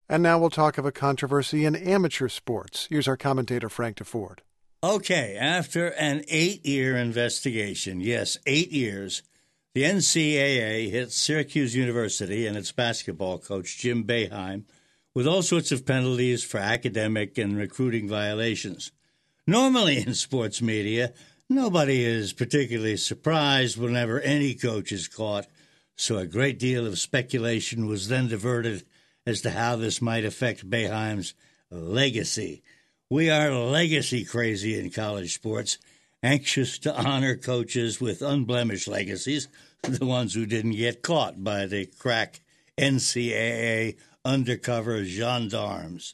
And now we'll talk of a controversy in amateur sports. Here's our commentator, Frank DeFord. Okay, after an 8-year investigation, yes, 8 years, the NCAA hit Syracuse University and its basketball coach, Jim Boeheim, with all sorts of penalties for academic and recruiting violations. Normally in sports media, nobody is particularly surprised whenever any coach is caught, so a great deal of speculation was then diverted as to how this might affect Boeheim's legacy. We are legacy crazy in college sports, anxious to honor coaches with unblemished legacies, the ones who didn't get caught by the crack NCAA undercover gendarmes.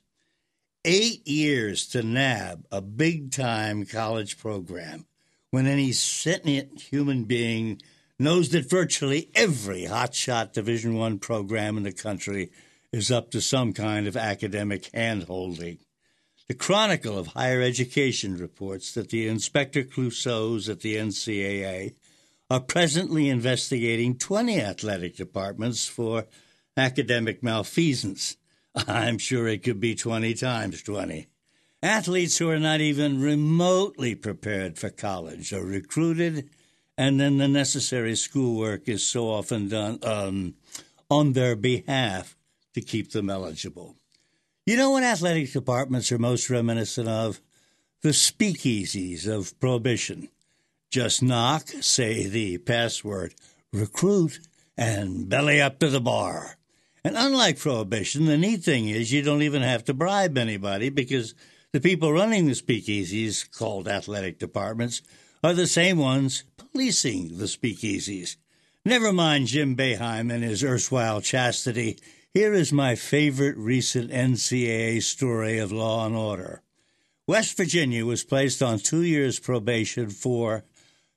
8 years to nab a big-time college program when any sentient human being knows that virtually every hotshot Division I program in the country is up to some kind of academic hand-holding. The Chronicle of Higher Education reports that the Inspector Clouseaus at the NCAA are presently investigating 20 athletic departments for academic malfeasance. I'm sure it could be 20 times 20. Athletes who are not even remotely prepared for college are recruited, and then the necessary schoolwork is so often done on their behalf to keep them eligible. You know what athletic departments are most reminiscent of? The speakeasies of Prohibition. Just knock, say the password, recruit, and belly up to the bar. And unlike Prohibition, the neat thing is you don't even have to bribe anybody because the people running the speakeasies, called athletic departments, are the same ones policing the speakeasies. Never mind Jim Boeheim and his erstwhile chastity. Here is my favorite recent NCAA story of law and order. West Virginia was placed on 2 years probation for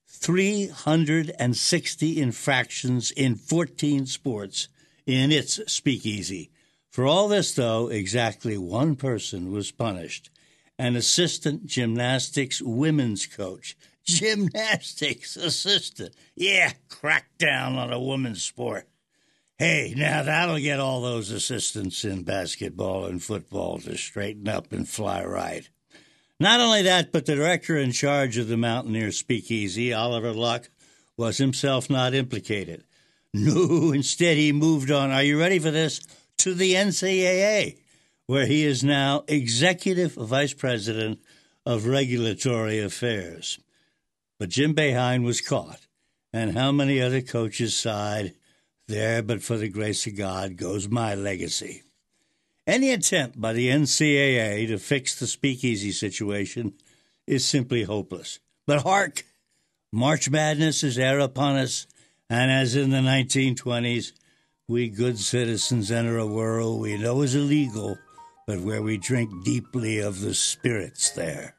360 infractions in 14 sports in its speakeasy. For all this, though, exactly one person was punished, an assistant gymnastics women's coach. Gymnastics assistant. Yeah, crack down on a women's sport. Hey, now that'll get all those assistants in basketball and football to straighten up and fly right. Not only that, but the director in charge of the Mountaineer Speakeasy, Oliver Luck, was himself not implicated. No, instead he moved on, are you ready for this, to the NCAA, where he is now Executive Vice President of Regulatory Affairs. But Jim Boeheim was caught, and how many other coaches sighed, there, but for the grace of God, goes my legacy. Any attempt by the NCAA to fix the speakeasy situation is simply hopeless. But hark! March Madness is e'er upon us, and as in the 1920s, we good citizens enter a whirl we know is illegal, but where we drink deeply of the spirits there.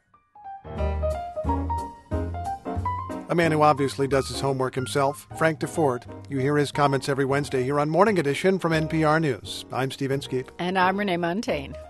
A man who obviously does his homework himself, Frank DeFord. You hear his comments every Wednesday here on Morning Edition from NPR News. I'm Steve Inskeep. And I'm Renee Montaigne.